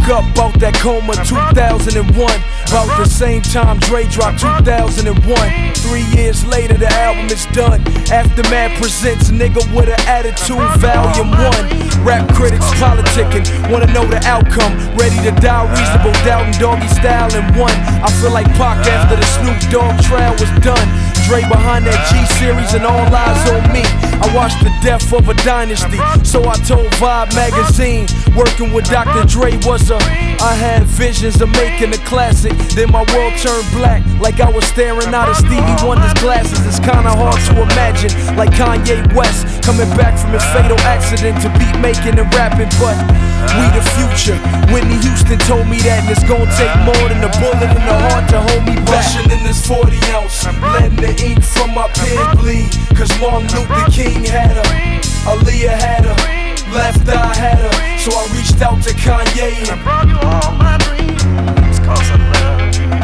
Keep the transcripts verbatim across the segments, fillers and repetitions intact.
Woke up out that coma two thousand one. About the same time Dre dropped two thousand one. Three years later the album is done. Aftermath presents Nigga with an Attitude Volume one. Rap critics politicking, wanna know the outcome. Ready to die, reasonable doubt and doggy style in one. I feel like Pac after the Snoop Dogg trial was done. Dre behind that G-Series and all eyes on me. I watched the death of a dynasty, so I told Vibe magazine. Working with Doctor Dre was a I had visions of making a classic. Then my world turned black, like I was staring out of Stevie Wonder's glasses. It's kinda hard to imagine, like Kanye West coming back from his fatal accident to beat making and rapping. But we the future. Whitney Houston told me that, and it's gonna take more than a bullet in the heart to hold me back. Rushing in this forty ounce, letting the ink from my pen bleed. Cause Martin Luther King had her, Aaliyah had her, Left Eye had her. So I reached out to Kanye and I brought you all my dreams, cause I love you.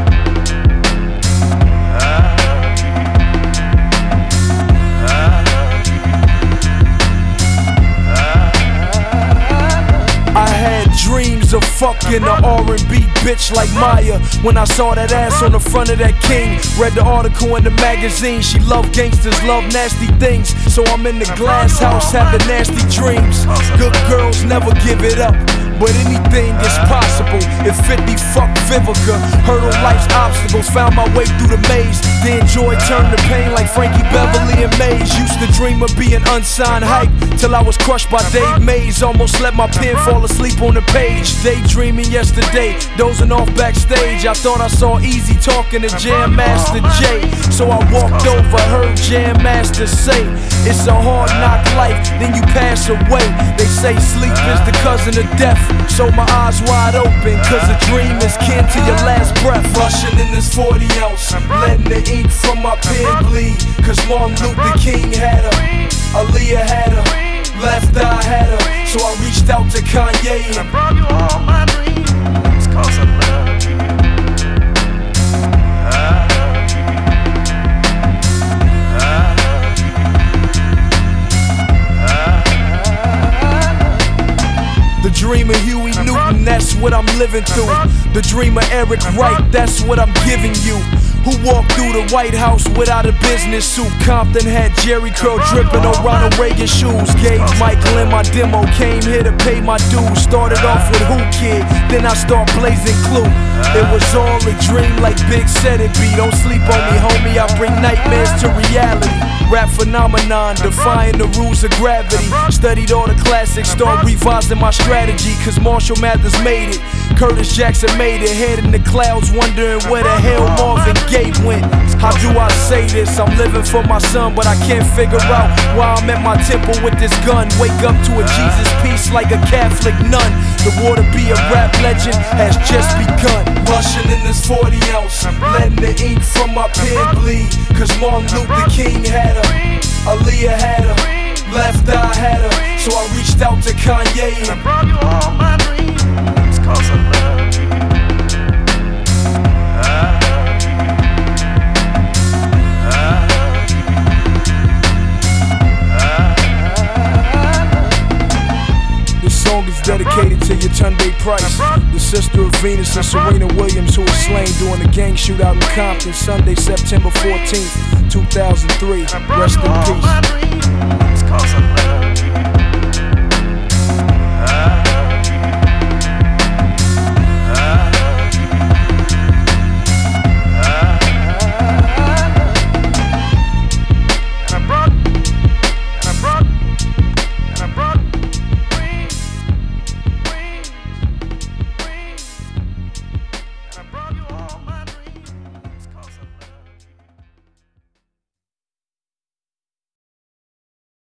Dreams of fucking a R and B bitch like Maya. When I saw that ass on the front of that King, read the article in the magazine. She love gangsters, love nasty things. So I'm in the glass house having nasty dreams. Good girls never give it up, but anything is possible. If fifty fucked Vivica, hurdle life's obstacles, found my way through the maze. Then joy turned to pain like Frankie Beverly and Maze. Used to dream of being unsigned hype till I was crushed by Dave Mays. Almost let my pen fall asleep on the page. Daydreaming yesterday, dozing off backstage. I thought I saw Easy talking to Jam Master Jay. So I walked over, heard Jam Master say, it's a hard knock life, then you pass away. They say sleep is the cousin of death. So my eyes wide open, cause a dream is kin to your last breath. Rushing in this forty ounce, letting the ink from my pen bleed. Cause Martin Luther King had her, Aaliyah had her, Left Eye had her. So I reached out to Kanye and I brought you all my dreams, cause I love you. The dream of Huey Newton, that's what I'm living through. The dream of Eric Wright, that's what I'm giving you. Who walked through the White House without a business suit? Compton had Jerry curl dripping on Ronald Reagan shoes. Gave Michael in my demo, came here to pay my dues. Started off with Who Kid, then I start blazing Clue. It was all a dream like Big said it be. Don't sleep on me, homie, I bring nightmares to reality. Rap phenomenon, defying the rules of gravity. Studied all the classics, start revising my strategy. Cause Marshall Mathers made it, Curtis Jackson made it. Head in the clouds, wondering where the hell Marvin Gaye went. How do I say this? I'm living for my son, but I can't figure out why I'm at my temple with this gun. Wake up to a Jesus piece like a Catholic nun. The war to be a rap legend has just begun. Rushing in this forty ounce, letting the ink from my pen bleed. Cause Martin Luther King had her, Aaliyah had her, Left Eye had her. So I reached out to Kanye and I brought you all my dreams, cause I love you. Is dedicated to Yetunde Price, the sister of Venus and Serena Williams, who was slain during the gang shootout in Compton Sunday, September fourteenth, two thousand three. Rest in peace.